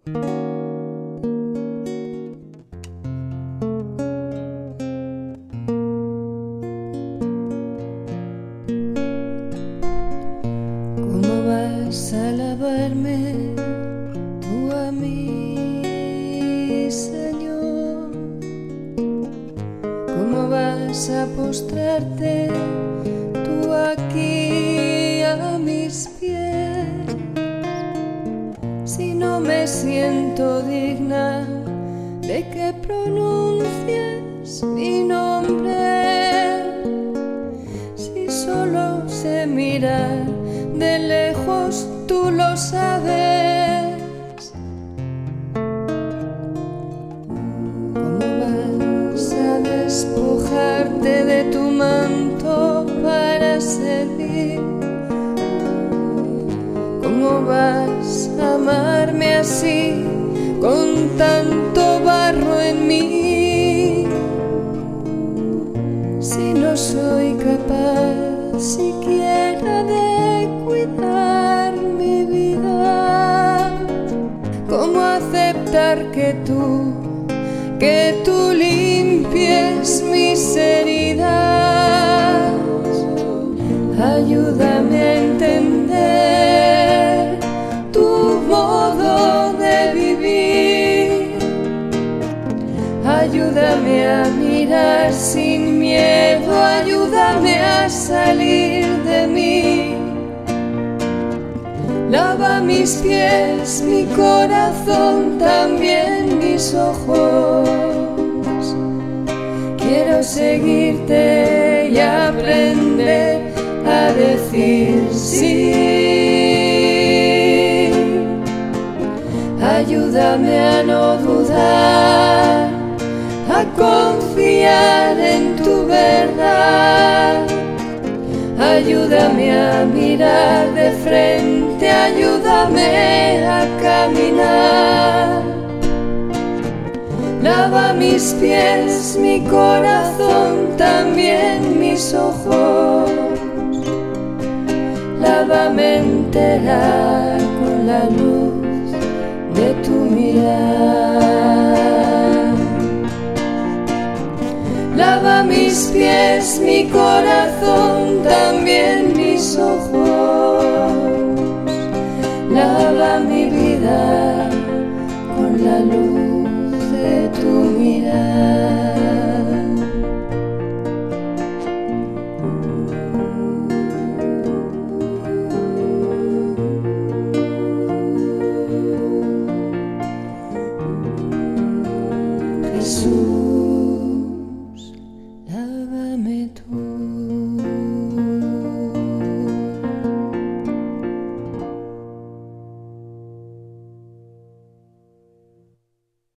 ¿Cómo vas a alabarme tú a mí, Señor? ¿Cómo vas a postrarte tú aquí a mis pies? Si no me siento digna de que pronuncies mi nombre, si solo sé mirar de lejos, tú lo sabes. ¿Cómo vas a despojarte de tu manto para servir? ¿Cómo vas a amarme así, con tanto barro en mí? Si no soy capaz siquiera de cuidar mi vida, ¿cómo aceptar que tú limpies mis heridas? Ayúdame a entender tu modo de vivir. Ayúdame a mirar sin miedo, ayúdame a salir de mí. Lava mis pies, mi corazón, también mis ojos. Quiero seguirte y aprender a decir sí. Ayúdame a no dudar, a confiar en tu verdad. Ayúdame a mirar de frente, ayúdame a caminar. Lava mis pies, mi corazón, también mis ojos. Lávame entera con la luz de tu mirar. Lava mis pies, mi corazón, también mis ojos. Lava mi vida con la luz de tu mirar. Jesús.